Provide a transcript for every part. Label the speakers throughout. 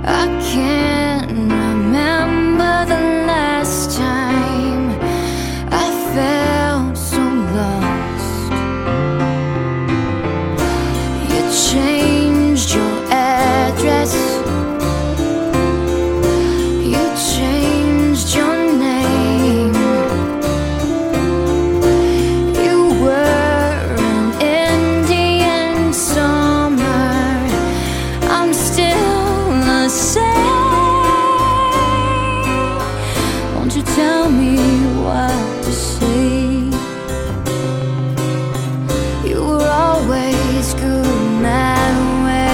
Speaker 1: I can't remember the last time I felt so lost. You changed your address, you changed your name. You were an Indian summer, I'm still the same. Won't you tell me what to say? You were always good that way.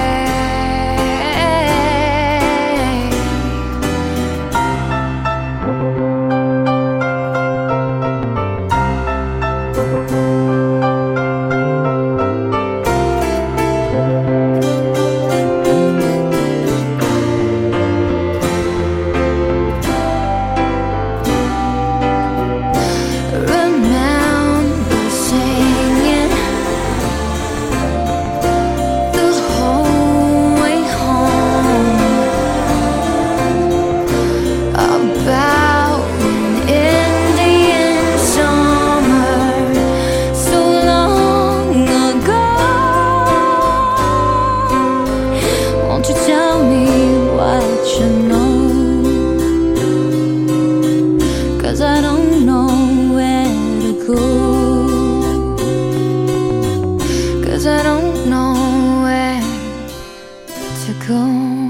Speaker 1: Remember singing the whole way home about an Indian summer so long ago. Won't you tell me what you know? 'Cause I don't know where to go. 'Cause I don't know where to go.